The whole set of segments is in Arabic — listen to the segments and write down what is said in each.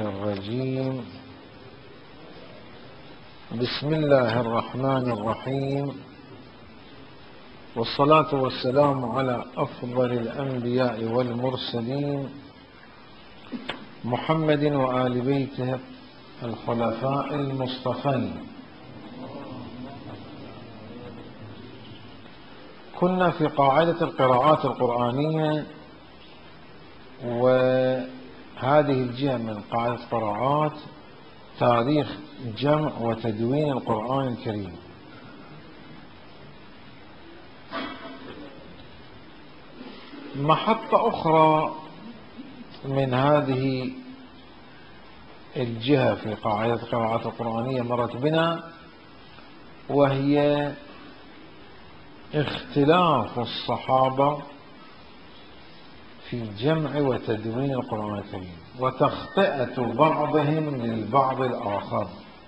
الرجيم. بسم الله الرحمن الرحيم، والصلاة والسلام على أفضل الأنبياء والمرسلين محمد وآل بيته الخلفاء المصطفين. كنا في قاعدة القراءات القرآنية، وهذه الجهة من قاعدة القراءات تاريخ جمع وتدوين القرآن الكريم. محطة أخرى من هذه الجهة في قاعدة القراءات القرآنية مرت بنا، وهي اختلاف الصحابة في جمع وتدوين القرآن الكريم، وتخطئة بعضهم للبعض الآخر.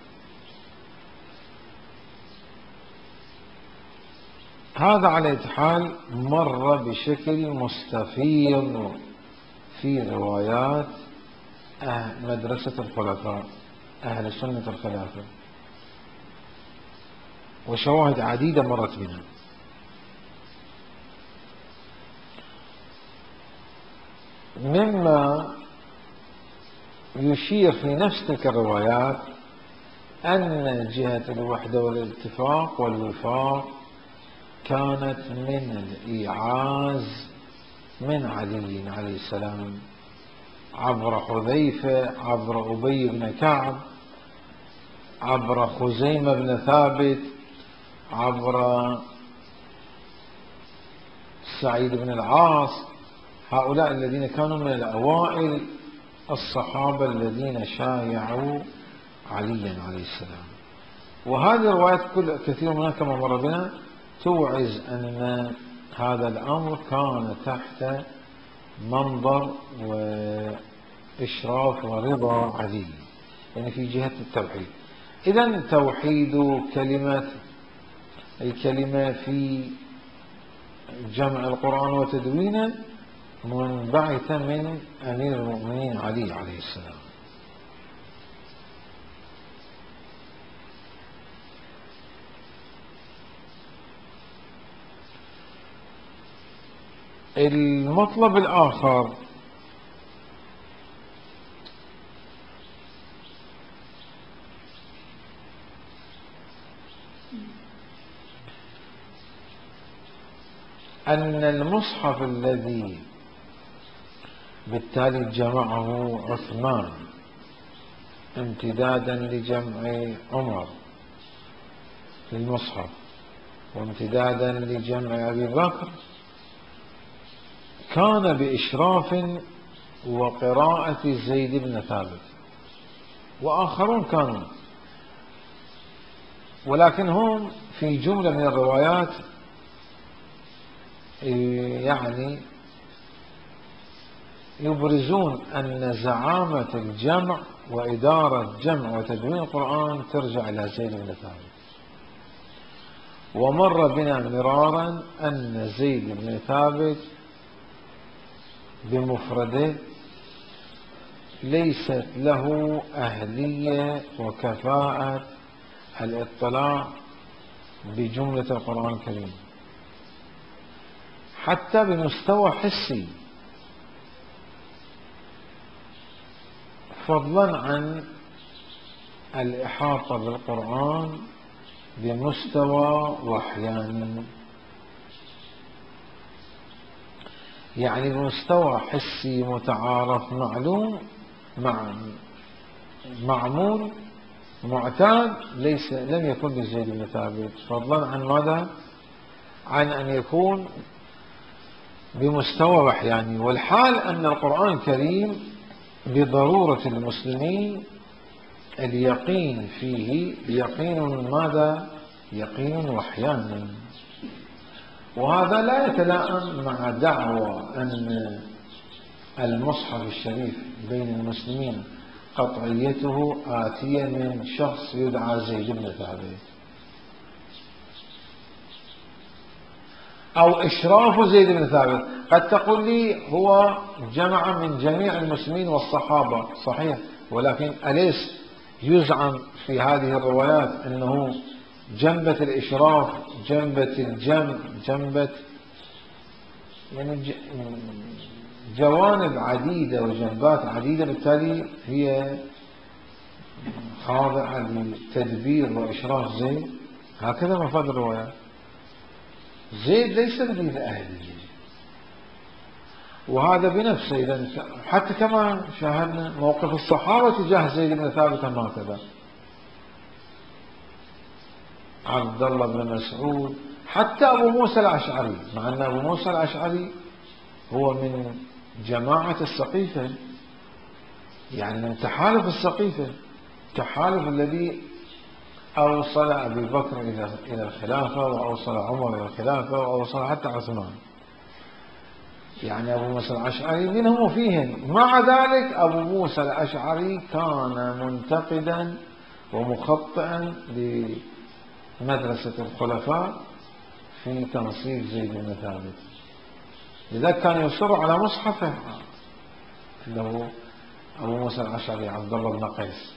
هذا على أي حال مر بشكل مستفيض في روايات مدرسة الخلفاء أهل سنة الخلافة، وشواهد عديدة مرت بنا. مما يشير في نفس تلك الروايات أن جهة الوحدة والاتفاق والوفاق كانت من الإيعاز من علي عليه السلام عبر حذيفة، عبر أبي بن كعب، عبر خزيمة بن ثابت، عبر سعيد بن العاص. هؤلاء الذين كانوا من الأوائل الصحابة الذين شايعوا عليا عليه السلام. وهذه الروايات كثير منها كما مر بنا توعز أن هذا الأمر كان تحت منظر وإشراف ورضا علي، يعني في جهة التوحيد. إذن توحيد الكلمة في جمع القرآن وتدوينه منبعثة من أمير المؤمنين علي عليه السلام. المطلب الآخر أن المصحف الذي بالتالي جمعه عثمان امتدادا لجمع عمر في المصحف وامتدادا لجمع أبي بكر كان بإشراف وقراءة زيد بن ثابت وآخرون كانوا، ولكن هم في جملة من الروايات يعني يبرزون أن زعامة الجمع وإدارة جمع وتدوين القرآن ترجع إلى زيد بن ثابت. ومر بنا مرارا أن زيد بن ثابت بمفرده ليست له أهلية وكفاءة الاطلاع بجملة القرآن الكريم حتى بمستوى حسي، فضلا عن الإحاطة بالقرآن بمستوى وحياني، يعني بمستوى حسي متعارف معلوم معمول معتاد لم يكن لزيد بن ثابت، فضلا عن ماذا؟ عن أن يكون بمستوى وحياني. والحال أن القرآن الكريم بضرورة المسلمين اليقين فيه يقين ماذا؟ يقين وحياني. وهذا لا يتلائم مع دعوى أن المصحف الشريف بين المسلمين قطعيته آتية من شخص يدعى زيد بن ثابت، أو إشراف زيد بن ثابت. قد تقول لي هو جمع من جميع المسلمين والصحابة، صحيح، ولكن أليس يزعم في هذه الروايات أنه جنبة الإشراف، جنبة الجمع، جنبة يعني جوانب عديدة وجنبات عديدة، بالتالي هي خاضعة لتدبير وإشراف زيد. هكذا مفاد الروايات. زيد ليس بدين أهلية، وهذا بنفسه إذا حتى كما شاهدنا موقف الصحابة تجاه زيد بن ثابت هكذا. عبد الله بن مسعود، حتى أبو موسى الأشعري، مع أن أبو موسى الأشعري هو من جماعة السقيفة، يعني من تحالف السقيفة، التحالف الذي أوصل أبي بكر إلى الخلافة، وأوصل عمر إلى الخلافة، وأوصل حتى عثمان. يعني أبو موسى الأشعري منهم وفيهم. مع ذلك أبو موسى الأشعري كان منتقدا ومخطئا لمدرسة الخلفاء في تنصيب زيد بن ثابت، لذلك كان يصر على مصحفه اللي هو أبو موسى الأشعري عبد الله بن قيس،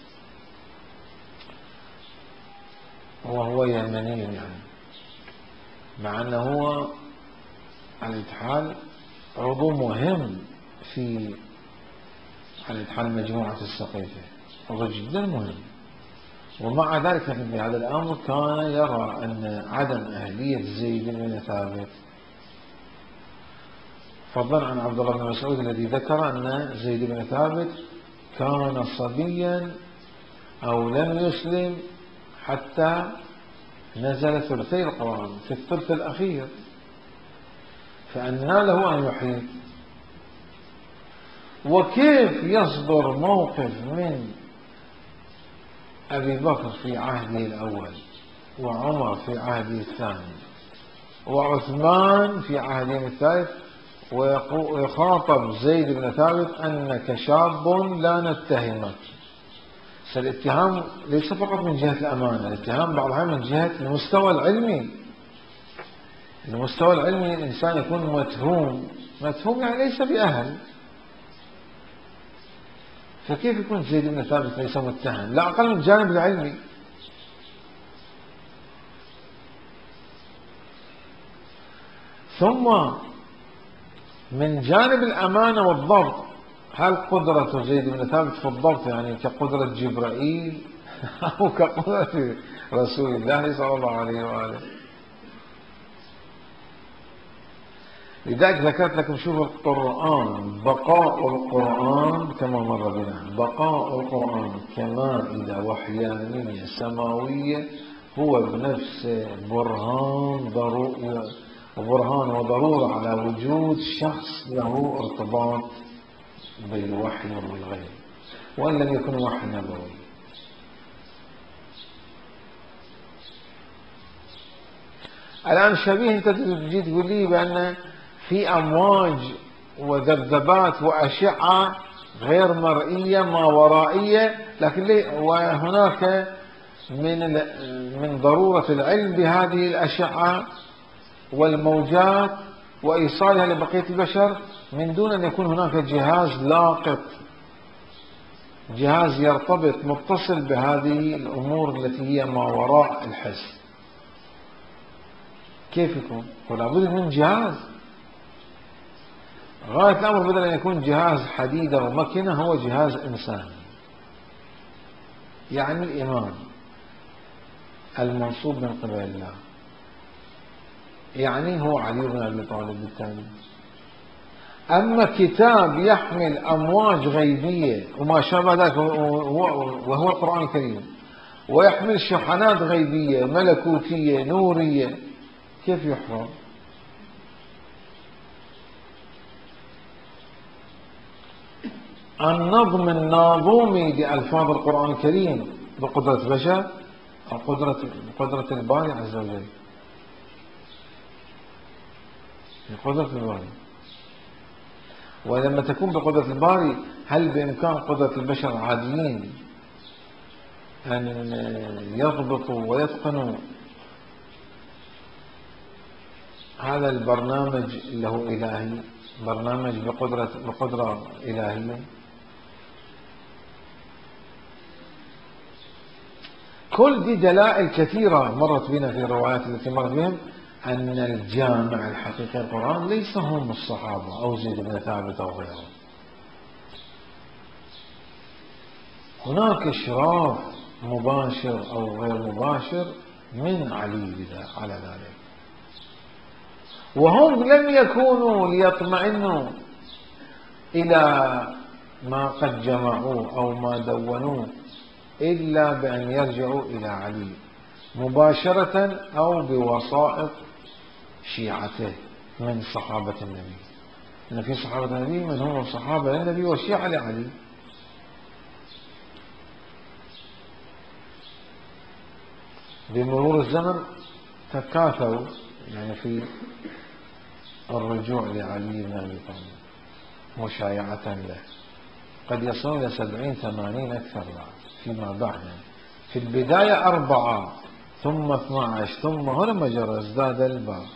وهو يمني يعني، مع أنه هو على الاتحاد عضو مهم في على الاتحاد مجموعة السقيفة، عضو جدا مهم. ومع ذلك في هذا الأمر كان يرى أن عدم أهلية زيد بن ثابت، فضلا عن عبد الله بن مسعود الذي ذكر أن زيد بن ثابت كان صبيا أو لم يسلم حتى نزل ثلثي القرآن في الثلث الأخير، فأنى له أن يحيط. وكيف يصدر موقف من أبي بكر في عهده الأول، وعمر في عهده الثاني، وعثمان في عهده الثالث، ويخاطب زيد بن ثابت أنك شاب لا نتهمك؟ فالاتهام ليس فقط من جهة الأمانة، الاتهام بعضها من جهة المستوى العلمي. المستوى العلمي الإنسان يكون متهوم يعني ليس بأهل، فكيف يكون زيد بن ثابت ليس متهم؟ لا أقل من الجانب العلمي. ثم من جانب الأمانة والضبط، هل قدرة زيد بن ثابت في الضبط يعني كقدرة جبرائيل أو كقدرة رسول الله صلى الله عليه وآله؟ لذلك ذكرت لكم، شوف القرآن، بقاء القرآن كما مر بنا، بقاء القرآن كمائدة وحيانية سماوية هو بنفسه برهان وضرورة على وجود شخص له ارتباط بالوحي وبالغيب، وإن لم يكن وحي نبوي. الآن شبيه أنت تجي تقول لي بأن في أمواج وذبذبات وأشعة غير مرئية ما ورائية، لكن وهناك من ضرورة العلم بهذه الأشعة والموجات وإيصالها لبقية البشر من دون أن يكون هناك جهاز لاقط، جهاز يرتبط متصل بهذه الأمور التي هي ما وراء الحس. كيف يكون؟ فلا بد من جهاز. غاية الأمر بدل أن يكون جهاز حديدة ومكنة هو جهاز إنساني، يعني الإمام المنصوب من قبل الله، يعني هو علي بن أبي طالب بالتالي. أما كتاب يحمل أمواج غيبية وما شابه ذلك وهو القرآن الكريم، ويحمل شحنات غيبية ملكوتية نورية، كيف يحفظ؟ النظم الناظومي لألفاظ القرآن الكريم بقدرة بشر أو بقدرة الباري عز وجل؟ بقدرة الباري. ولما تكون بقدرة الباري، هل بإمكان قدرة البشر العاديين أن يضبطوا ويتقنوا هذا البرنامج اللي هو إلهي، برنامج بقدرة إلهية؟ كل دي دلائل كثيرة مرت بنا في الروايات التي مرت بهم أن الجامع الحقيقي القرآن ليس هم الصحابة أو زيد بن ثابت أو غيرهم. هناك إشراف مباشر أو غير مباشر من علي على ذلك، وهم لم يكونوا ليطمئنوا إلى ما قد جمعوه أو ما دونوه إلا بأن يرجعوا إلى علي مباشرة أو بوسائط شيعته من صحابة النبي، إن في صحابة النبي من هم صحابة للنبي وشيعة لعلي. بمرور الزمن تكاثروا يعني في الرجوع لعلي بن أبي طالب مشايعة له، قد يصلون إلى 70-80 أكثر فيما بعد. في البداية 4 ثم 12 ثم هنا مجرى ازداد الباب.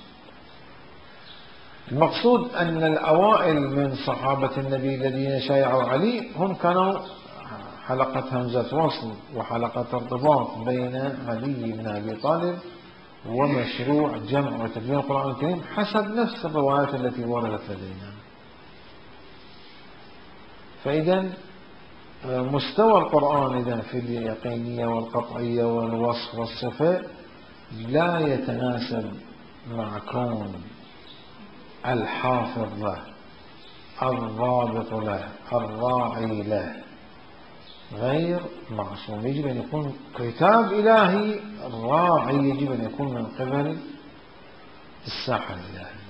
المقصود أن الأوائل من صحابة النبي الذين شايعوا علي هم كانوا حلقة همزة وصل وحلقة ارتباط بين علي بن أبي طالب ومشروع جمع وتدوين القرآن الكريم حسب نفس الروايات التي وردت لدينا. فإذا مستوى القرآن إذا في اليقينية والقطعية والوصف والصفة لا يتناسب مع كون الحافظ له، الضابط له، الراعي له غير معصوم. يجب أن يكون كتاب إلهي، الراعي يجب أن يكون من قبل الساحة الإلهية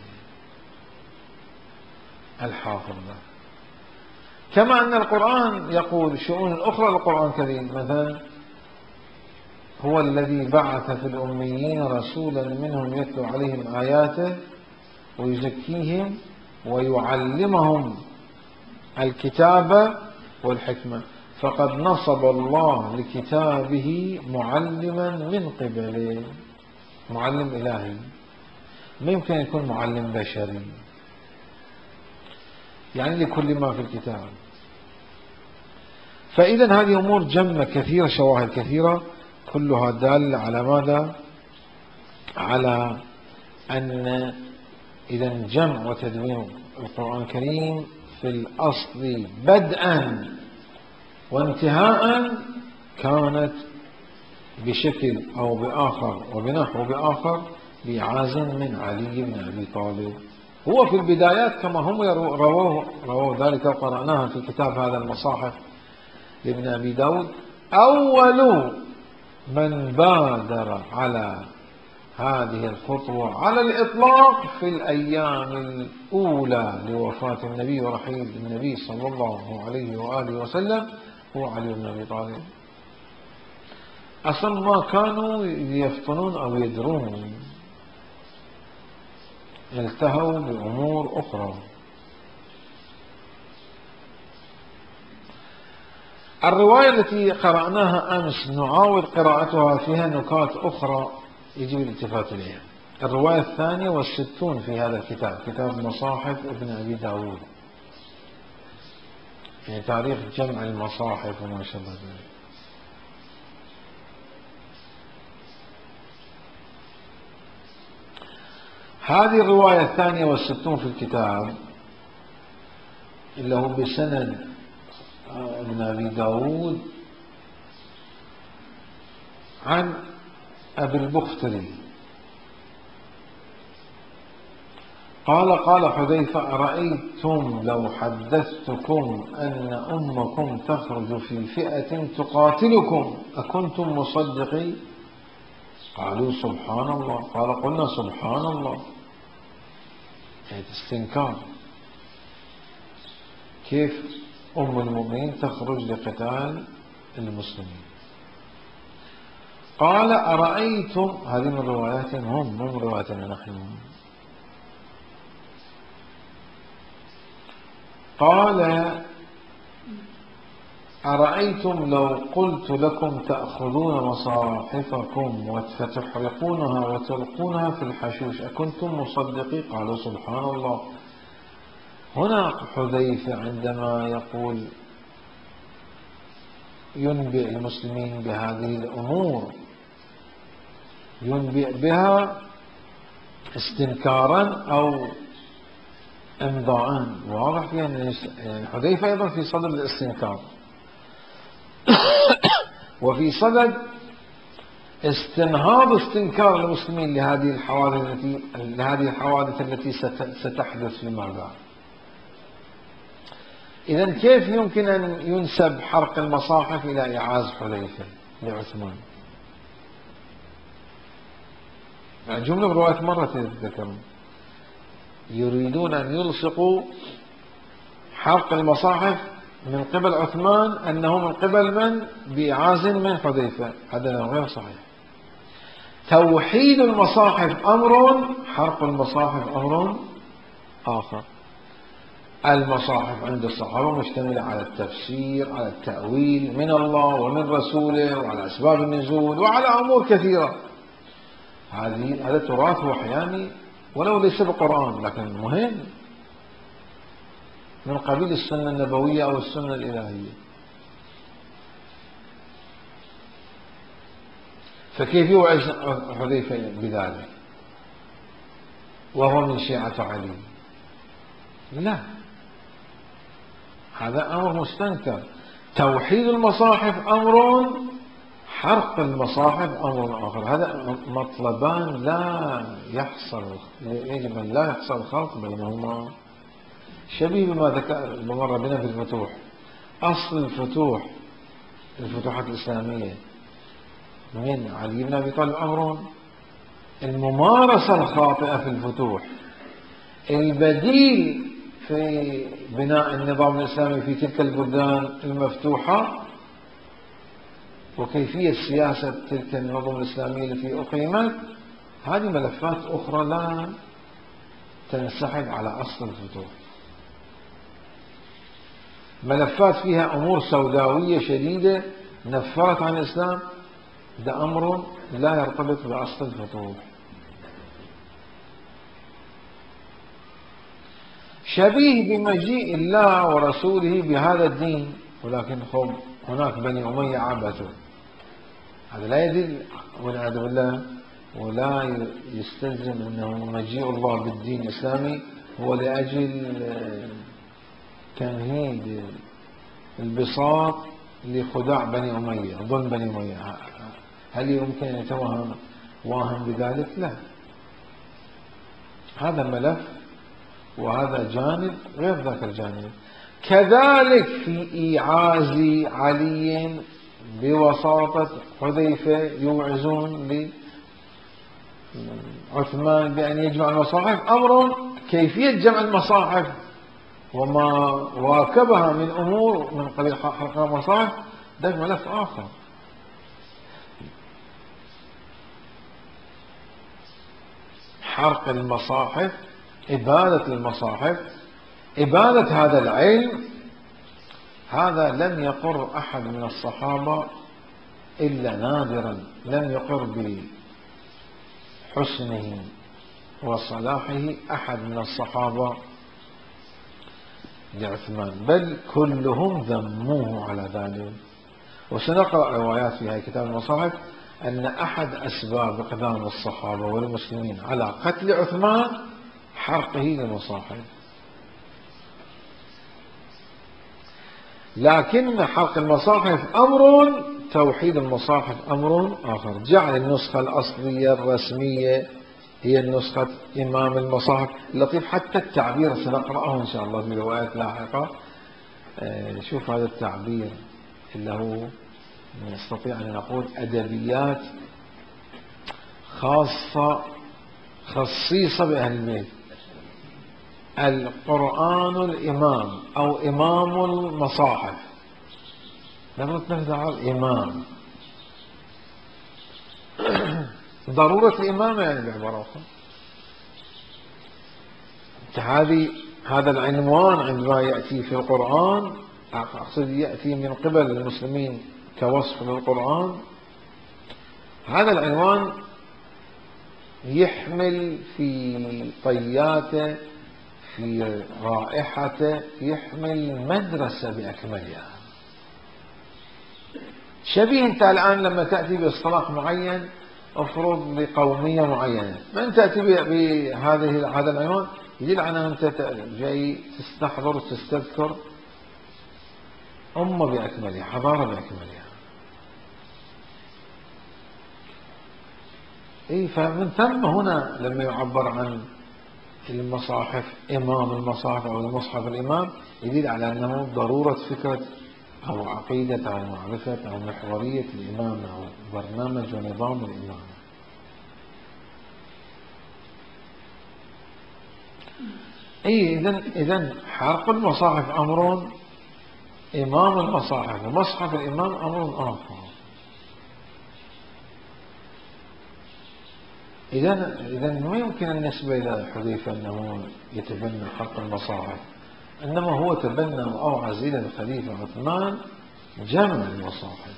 الحافظ له. كما أن القرآن يقول شؤون أخرى للقرآن الكريم، مثلا هو الذي بعث في الأميين رسولا منهم يتلو عليهم آياته ويزكيهم ويعلمهم الكتاب والحكمة، فقد نصب الله لكتابه معلما من قبله. معلم إلهي، ما يمكن يكون معلم بشري، يعني لكل ما في الكتاب. فإذا هذه أمور جمة كثيرة، شواهد كثيرة، كلها دالة على ماذا؟ على أن إذا جمع وتدوين القرآن الكريم في الأصل بدءا وانتهاء كانت بشكل أو بآخر وبنحو بآخر بإعازة من علي بن أبي طالب. هو في البدايات كما هم رووا ذلك وقرأناها في كتاب هذا المصاحف لابن أبي داود، أول من بادر على هذه الخطوة على الإطلاق في الأيام الأولى لوفاة النبي ورحيل النبي صلى الله عليه وآله وسلم هو علي بن أبي طالب. أصلا ما كانوا يفطنون أو يدرون، التهوا بأمور أخرى. الرواية التي قرأناها أمس نعاود قراءتها، فيها نكات أخرى يجب الالتفات إليها. الرواية 62 في هذا الكتاب، كتاب مصاحف ابن أبي داود، يعني تاريخ جمع المصاحف وما شابه ذلك. هذه الرواية 62 في الكتاب اللي هو بسند ابن أبي داود عن أبي البختري قال حذيفة: أرأيتم لو حدثتكم أن أمكم تخرج في فئة تقاتلكم أكنتم مصدقي؟ قالوا سبحان الله. قال: قلنا سبحان الله. يعني استنكار، كيف أم المؤمنين تخرج لقتال المسلمين؟ قال: أرأيتم، هذه من رواياتهم هم من رواياتنا نحن. قال: أرأيتم لو قلت لكم تأخذون مصاحفكم فتحرقونها وتلقونها في الحشوش أكنتم مصدقي؟ قالوا سبحان الله. هنا حذيفة عندما يقول ينبئ المسلمين بهذه الأمور، ينبئ بها استنكارا أو إمضاء. واضح في أن حذيفة أيضا في صدد الاستنكار وفي صدد استنهاض استنكار المسلمين لهذه الحوادث التي ستحدث فيما بعد. إذن كيف يمكن أن ينسب حرق المصاحف إلى إعاز حذيفة لعثمان؟ جملة برواية مرة تذكرون، يريدون أن يلصقوا حرق المصاحف من قبل عثمان أنه من قبل من؟ بإعاز من حذيفة. هذا غير صحيح. توحيد المصاحف أمر، حرق المصاحف أمر آخر. المصاحف عند الصحابة مشتملة على التفسير، على التأويل من الله ومن رسوله، وعلى أسباب النزول، وعلى أمور كثيرة. هذا تراث وحياني ولو ليس بقرآن، لكن مهم من قبيل السنة النبوية أو السنة الإلهية. فكيف يوعز حذيفة بذلك وهو من شيعة علي؟ لا، هذا أمر مستنكر. توحيد المصاحف أمر، حرق المصاحف أمر آخر. هذا مطلبان يجب أن لا يحصل خلط بينهما. شبيه بما مر بنا في الفتوح. أصل الفتوحات الإسلامية من علي بن أبي طالب أمر، الممارسة الخاطئة في الفتوح، البديل في بناء النظام الإسلامي في تلك البلدان المفتوحة، وكيفية سياسة تلك النظم الإسلامية التي أقيمت. هذه ملفات أخرى لا تنسحب على أصل الفتوح، ملفات فيها أمور سوداوية شديدة نفرت عن الإسلام. ده أمر لا يرتبط بأصل الفتوح. شبيه بمجيء الله ورسوله بهذا الدين، ولكن هناك بني أمية عبثوا. هذا لا يدل والعياذ بالله، ولا يستلزم أنه مجيء الله بالدين الإسلامي هو لأجل تمهيد البساط لخداع بني أمية، ظلم بني أمية. هل يمكن أن يتوهم واهم بذلك؟ لا. هذا ملف وهذا جانب غير ذاك الجانب. كذلك في إيعاز علي بوساطة حذيفة يوعزون لعثمان بأن يجمع المصاحف أمر، كيفية جمع المصاحف وما واكبها من أمور من قبيل حرق المصاحف ده ملف آخر. حرق المصاحف، إبادة المصاحف، إبادة هذا العلم، هذا لم يقر أحد من الصحابة إلا نادرا، لم يقر بحسنه وصلاحه أحد من الصحابة لعثمان، بل كلهم ذموه على ذلك. وسنقرأ روايات في هذا كتاب المصاحف أن أحد أسباب إقدام الصحابة والمسلمين على قتل عثمان حرقه للمصاحف. لكن حرق المصاحف أمر، توحيد المصاحف أمر آخر. جعل النسخة الأصلية الرسمية هي النسخة إمام المصاحف. لطيف حتى التعبير سنقرأه إن شاء الله في روايات لاحقة. شوف هذا التعبير اللي هو نستطيع أن نقول أدبيات خصيصة بأهل البيت. القرآن الإمام أو إمام المصاحف، نرد على الإمام. ضرورة الإمامة يعني بعبارة أخرى. هذا العنوان عندما يأتي في القرآن، أقصد يأتي من قبل المسلمين كوصف للقرآن، هذا العنوان يحمل في طياته، في رائحته، يحمل مدرسة بأكملها. شبيه أنت الآن لما تأتي باصطلاح معين افرض لقومية معينة، من تأتي هذا العنوان يدل على أن أنت جاي تستحضر وتستذكر أمة بأكملها، حضارة بأكملها. فمن ثم هنا لما يعبر عن المصاحف إمام المصاحف أو المصحف الإمام يدل على أنه ضرورة فكرة أو عقيدة أو معرفة أو محورية الإمام أو برنامج ونظام الإمام. إذن حرق المصاحف أمر، إمام المصاحف ومصحف الإمام أمر آخر. إذن ما يمكن النسبة إلى حذيفة أنه يتبنى حرق المصاحف، إنما هو تبنى وأوعز إلى الخليفة عثمان جمع المصاحف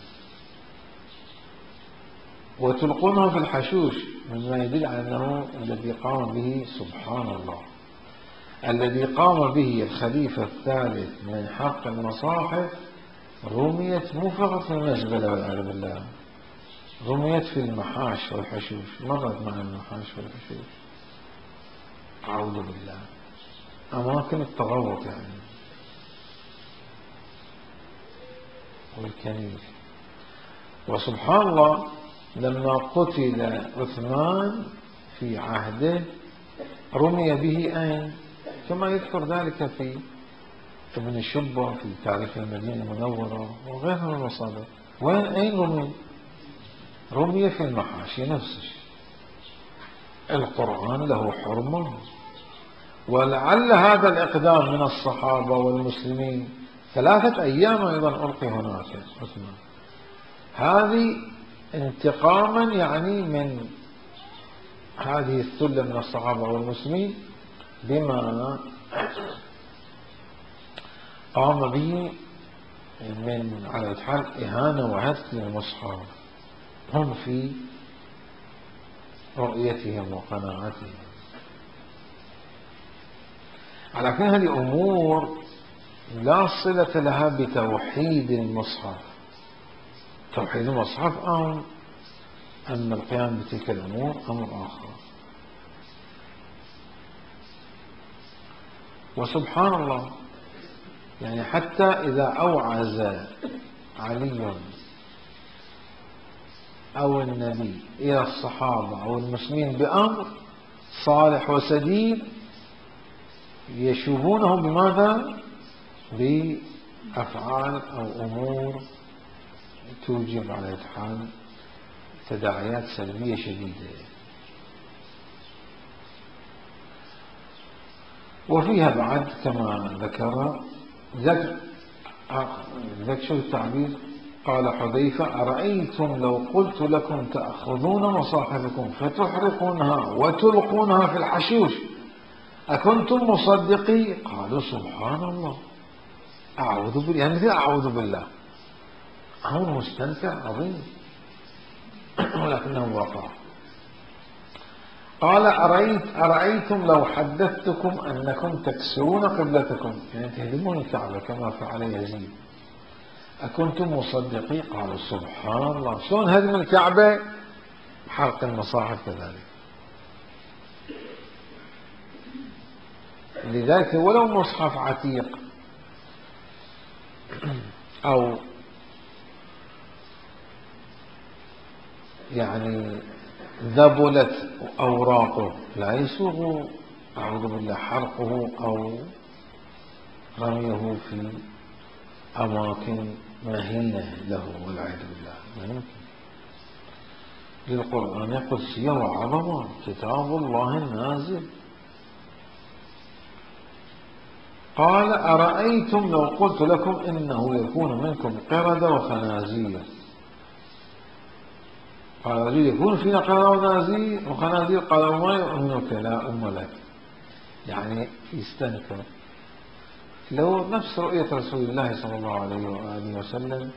وتلقونها في الحشوش، مما يدل على أنه الذي قام به سبحان الله، الذي قام به الخليفة الثالث من حرق المصاحف رميت مو فقط في المزبلة والعياذ بالله، رميت في المحاش والحشوش، مرت مع المحاش والحشوش، أعوذ بالله، أماكن التغوط يعني والكنيف. وسبحان الله لما قتل عثمان في عهده رمي به أين؟ كما يذكر ذلك في ابن الشبة في تاريخ المدينة المنورة وغيرها من المصادر. أين رمي؟ رمي في المحاشي نفسه. القرآن له حرمة، ولعل هذا الإقدام من الصحابة والمسلمين 3 أيام أيضا ألقي هناك عثمان، هذه انتقاما يعني من هذه الثلة من الصحابة والمسلمين بما قام به من على الحال إهانة وهتك للمصحف هم في رؤيتهم وقناعتهم. على كل هذه أمور لا صلة لها بتوحيد المصحف. توحيد المصحف أما القيام بتلك الأمور أمر آخر. وسبحان الله يعني حتى إذا أوعز علي أو النبي إلى الصحابة أو المسلمين بأمر صالح وسديد يشوبونه بماذا؟ بأفعال أو أمور توجب على الحال تداعيات سلبية شديدة. وفيها بعد كما ذكر شو التعبير؟ قال حذيفة: أرأيتم لو قلت لكم تأخذون مصاحفكم فتحرقونها وتلقونها في الحشوش أكنتم مصدقي؟ قالوا سبحان الله، أعوذ بالله، يعني مثل أعوذ بالله، أمر مستنكر عظيم ولكنه وقع. قال: أرأيتم لو حدثتكم أنكم تكسرون قبلتكم، يعني تهدمون الكعبة كما فعل يزيد، أكنتم مصدقي؟ قالوا سبحان الله، شلون هدم الكعبة؟ حرق المصاحف كذلك. لذلك ولو مصحف عتيق أو يعني ذبلت أوراقه لا يسوغ أعوذ بالله حرقه أو رميه في أماكن مهينة له والعياذ بالله، ما يمكن. للقرآن قدسية وعظمة، كتاب الله النازل. قال: أرأيتم لو قلت لكم إنه يكون منكم قردة وخنازير. قال رجل: يكون فينا قردة وخنازير؟ قال: وما يؤمنك لا أم لك، يعني يستنكر. لو نفس رؤية رسول الله صلى الله عليه وآله وسلم،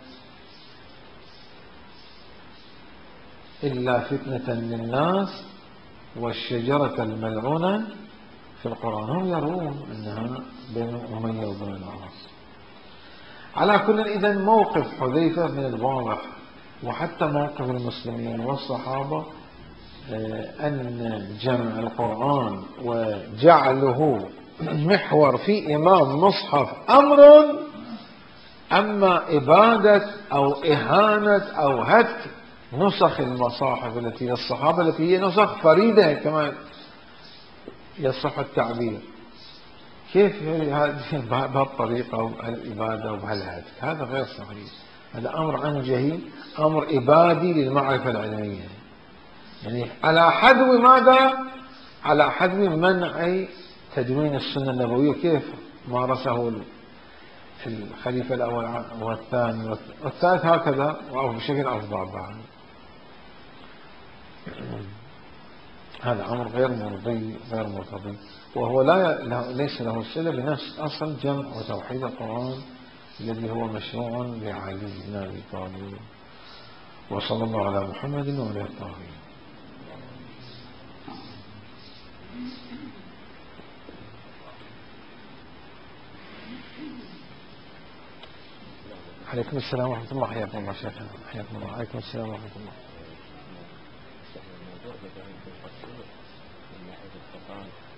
إلا فتنة للناس والشجرة الملعونة في القرآن، هم يرون أنها بين أمية وبين العاص. على كل إذن موقف حذيفة من الواضح وحتى موقف المسلمين والصحابة أن جمع القرآن وجعله محور في إمام مصحف أمر، أما إبادة أو إهانة أو هتك نسخ المصاحف التي للصحابة التي هي نسخ فريدة كما يصح التعبير، كيف بهالطريقة وبهالإبادة وبهالهتك؟ هذا غير صحيح. هذا أمر أنجهي، أمر إبادي للمعرفة العلمية، يعني على حذو ماذا؟ على حذو منع تدوين السنة النبوية كيف مارسه الخليفة الأول والثاني والثالث هكذا، أو بشكل أفضل بعد. هذا أمر غير مرضي غير مرتضي، وهو ليس له صلة بنفس أصل جمع وتوحيد القرآن الذي هو مشروع لعلي بن أبي طالب. وصلى الله على محمد وعلى الطاهرين. عليكم السلام ورحمة الله. حياكم الله شيخنا. حياكم الله. عليكم السلام ورحمة الله.